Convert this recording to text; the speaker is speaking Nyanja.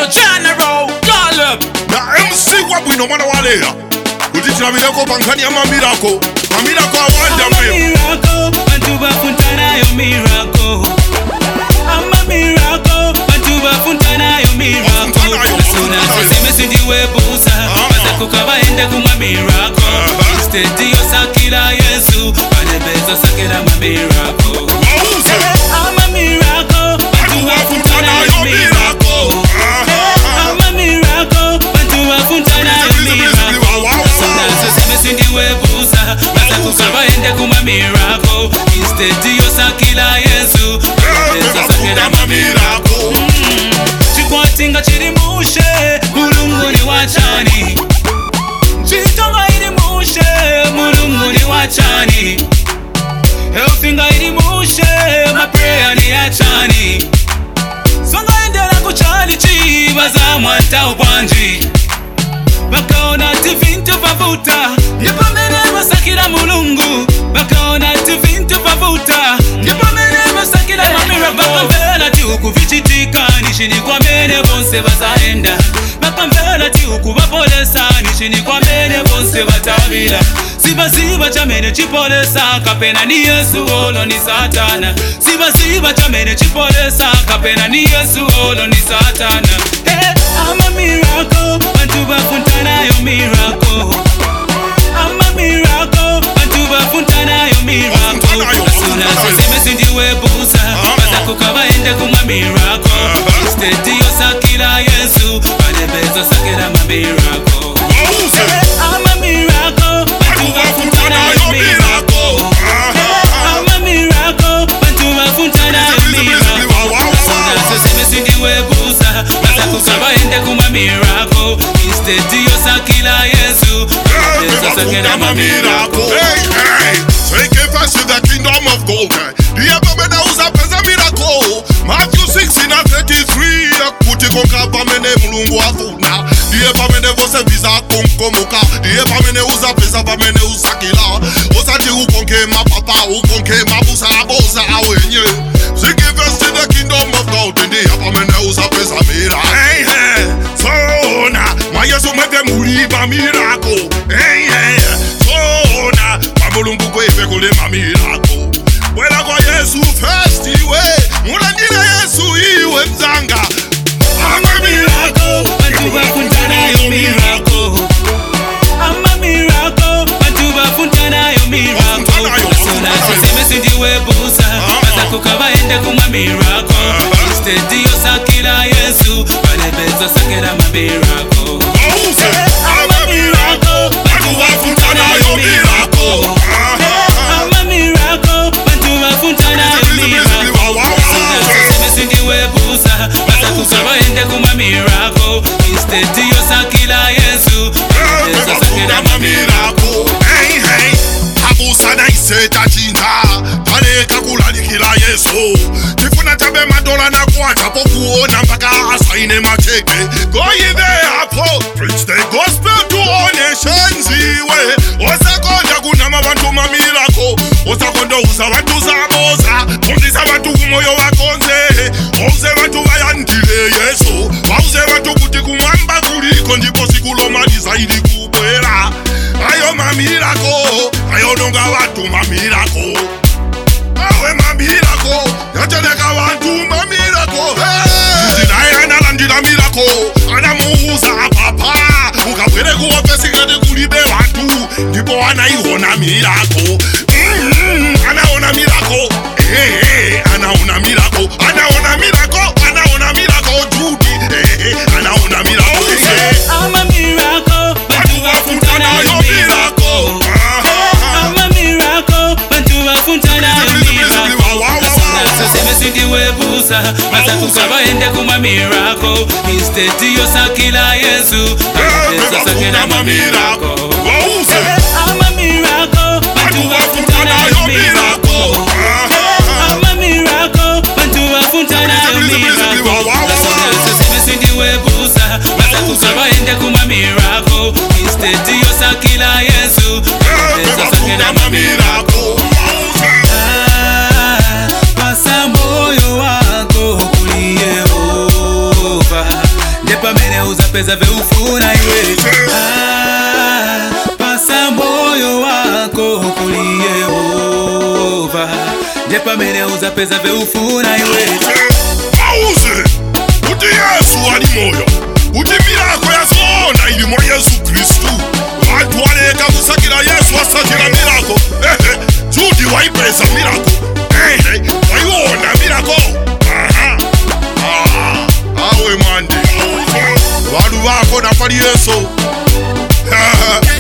no general. Call up. Na MC wabwino mwana walea kutitira mileko pankani ya mamirako. Mamirako awanja mweyo. Miracle, bantu bafuntana yo miracle. I'm a miracle, bantu bafuntana yo miracle. Suna siseme sindiwe busa, bazakuka baende kuma miracle. Instead yo sakila Yesu, banebezo sakila ma miracle. I'm a miracle, bantu bafuntana yo miracle. I'm a miracle, bantu bafuntana yo miracle. Suna siseme sindiwe busa, bazakuka baende kuma miracle. Instead yo sakila Yesu, banebezo sakila ma miracle. Chikwatinga chiri mushe, mulungu ni wachani. Chitonga iri mushe, mulungu ni wachani. Elfinga iri mushe, my prayer ni achani. Songa endela kuchali chibaza mwanta ubwanji. Bakaona tivintu bavuta, yepamene basakira mulungu. Bakaona tivintu bavuta, yepamene basakira mamira. Bakamvela ti ukuvichitika, nishini kwa mene bonse bazaenda. Bakamvela ti ukubapolesa, nishini kwa mene bonse batabila. Siba chamene chipolesa, kapena ni Yesu olo ni Satana. Siba chamene chipolesa, kapena ni Yesu olo ni Satana. Hey, I'm a miracle, bantu bafuntana yo miracle. I'm a miracle, bantu bafuntana yo miracle. Asuna siseme sindiwe busa, bazakuka baende kuma miracle. Instead yo sakila Yesu, banebezo sakila ma miracle. I'm a miracle, bantu bafuntana yo miracle. I'm a miracle, bantu bafuntana yo miracle. Asuna siseme sindiwe busa, bazakuka baende kuma miracle. Instead yo sakila Yesu, banebezo sakila ma miracle. Hey, seek ye first the kingdom of God. Diye pamene uza pesa miracle. Matthew 16:33. Kuti konka pamene mulungu afuna. Diye pamene vose visa konkomoka. Diye pamene uza pesa pamene usakila. Osati ukonke mapapa, ukonke mabusa abosa awenye. Seek ye first the kingdom of God. Diye pamene uza pesa mira. Hey, sona ma Yesu mete mulipa miracle. Hey, sona mulungu kwefe kule ma miracle. Wela kwa Yesu first iwe, mulandile Yesu iwe mzanga. I'm a miracle, bantu bafuntana yo miracle. I'm a miracle, bantu bafuntana yo miracle. Asuna siseme sindiwe busa, bazakuka baende kuma miracle. Instead yo sakila Yesu, banebezo sakila ma miracle. I'm a miracle, bantu bafuntana yo miracle. I'm a miracle, bantu bafuntana yo miracle. Asuna siseme sindiwe busa, bazakuka baende kuma miracle. Instead yo sakila Yesu, banebezo sakila ma miracle. Hey, abusa na iseta chinta. Paleka kulalikila Yesu. Tifuna tabe madola na kuacha pokuona mpaka asaine macheke. Go ye there, preach the gospel to all nations iwe. Osakonda kuna mabantu ma miracle. Osakonda uza bantu zaboza. Kondisa bantu kumoyo wakonze. Ouze bantu bayandile Yesu. Wauze bantu kuti kumwamba kuliko ndipo sikulo mali zaidi kubwera. Ayo ma miracle, ayo donga watu ma miracle. Awe ma miracle, yateleka watu ma miracle. Ndinaye analandila miracle, anamuuza papa. Ukapwele kuwapesi kati kulibe watu, ndipo anaiona miracle. Anaona miracle, anaona miracle, anaona miracle, anaona miracle, Judy, anaona miracle. I'm a miracle, bantu bafuntana yo miracle. I'm a miracle, bantu bafuntana yo miracle. Asuna siseme sindiwe busa, bazakuka baende kuma miracle. Instead yo sakila Yesu, banebezo sakila ma miracle. I'm a miracle, bantu bafuntana yo miracle. I'm a miracle, bantu bafuntana yo miracle. Asuna siseme sindiwe busa, bazakuka baende kuma miracle. Instead yo sakila Yesu, banebezo sakila ma miracle. Pasa moyo wako kuli Yehova. pamene uzapeza veufuna iwe. Pasa moyo wako kuli Yehova, nje pamene uzapeza veufuna iwe. Auze uti Yesu ali moyo, uti mirako yazona ili mwa Yesu Kristu. Watu waleka kusakira Yesu asakira mirako. Judi waipeza mirako. Waiona mirako. Awe mande walu wako na pali Yesu.